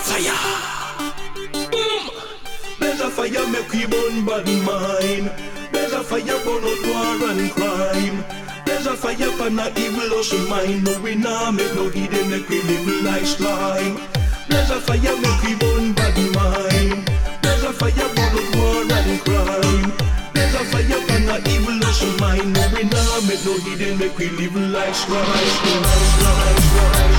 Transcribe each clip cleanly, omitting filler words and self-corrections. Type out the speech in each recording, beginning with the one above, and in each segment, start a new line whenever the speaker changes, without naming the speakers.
Blaze a fire, make we burn bad mind. Blaze a fire, burn out war and crime. Blaze a fire, pan a evil ocean mind. No we nah make no hidden, make we live like slime. Blaze a fire, make we burn bad mind. Blaze a fire, burn out war and crime. Blaze a fire, pan a evil ocean mind. No we nah make no hidden, make we live like slime.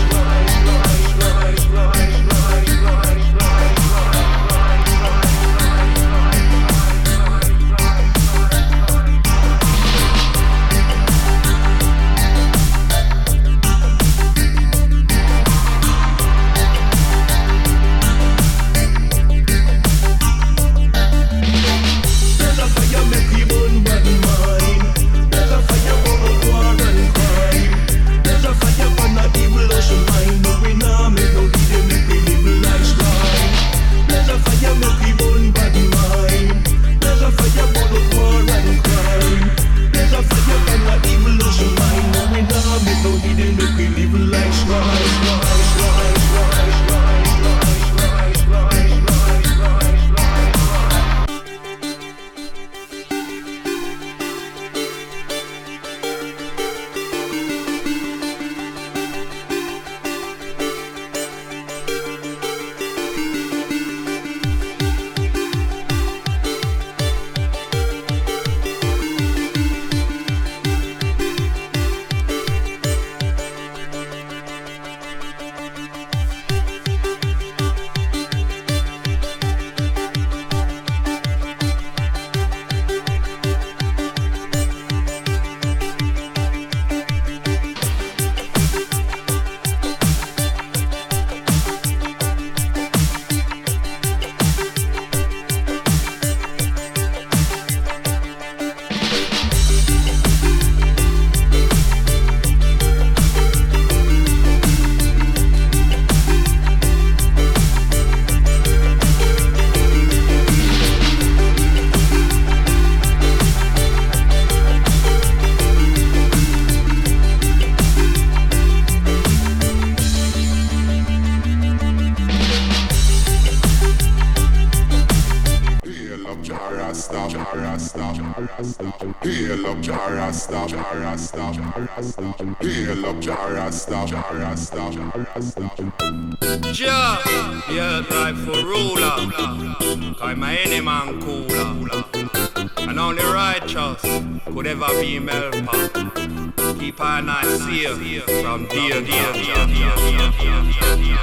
Hail up Jarasta, hail up Jarasta.
Jah, yeah, rightful ruler, cause my any man cooler, and only righteous could ever be helper. Keep our night safe from dear.